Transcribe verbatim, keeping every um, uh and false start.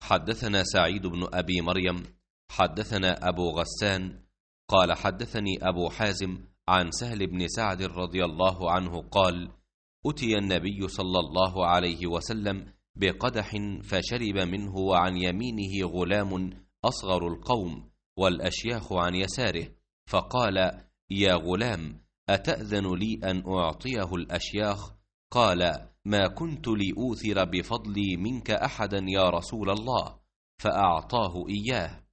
حدثنا سعيد بن أبي مريم حدثنا أبو غسان قال حدثني أبو حازم عن سهل بن سعد رضي الله عنه قال: أتي النبي صلى الله عليه وسلم بقدح فشرب منه وعن يمينه غلام أصغر القوم والأشياخ عن يساره، فقال: يا غلام، أتأذن لي أن أعطيه الأشياخ؟ قال: ما كنت لأوثر بفضلي منك أحدا يا رسول الله، فأعطاه إياه.